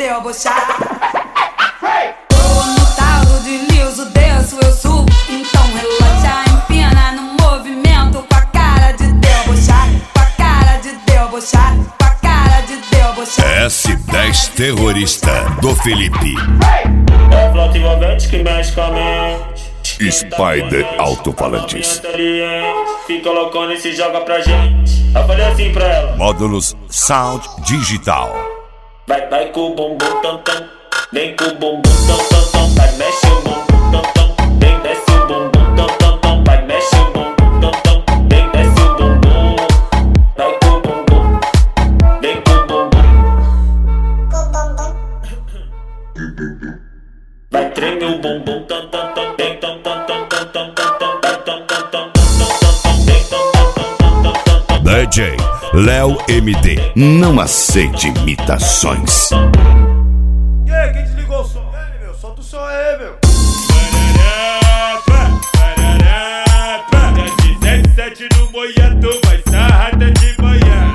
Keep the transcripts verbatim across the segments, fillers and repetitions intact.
debochar. Tô no talo de liso, desço, eu subo. Então relaxa, empina no movimento com a cara de debochar, com a cara de debochar, com a cara de debochar. S dez Terrorista do Felipe. É o flauta envolvente que mexe com a mente. Spider Alto-Falantes. Fica loucona e se joga pra gente. Eu falei assim pra ela: Módulos Sound Digital. Vai, vai com o bumbum tam tam. Vem com o bumbum tam tam tam. Vai, mexe o bumbum tam tam. Vem, desce o bumbum tam tam tam. Vai, mexe o bumbum tam tam. Vem, desce o bumbum. Vai com o bumbum. Vem com o bumbum. Vai, treme o bumbum tam tam tam. Vem tam tam tam tam tam tam tam. Vai tam tam tam tam tam tam. Vem tam tam tam tam tam tam. D J Léo M D. Não aceite imitações. E aí, quem desligou o som? Ei, meu, solta o som aí, meu. É dezessete no moiado, vai sarrada de manhã.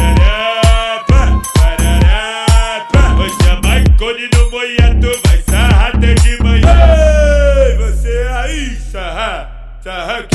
Você é Maicone no moiado, vai sarrada de manhã. Ei, você aí, sarra, sarra.